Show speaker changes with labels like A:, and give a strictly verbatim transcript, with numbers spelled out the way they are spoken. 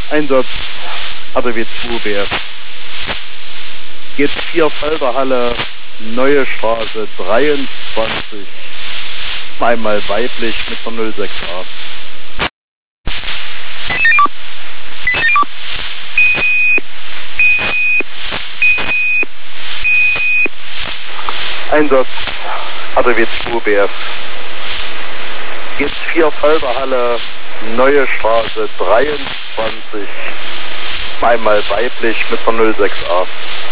A: Einsatz A D W zwei B F. Geht vier Felderhalle, Neue Straße dreiundzwanzig, zweimal weiblich mit der null sechs A. Einsatz A D W zwei B F. Geht vier Felderhalle, Neue Straße dreiundzwanzig, zweimal weiblich mit der null sechs A.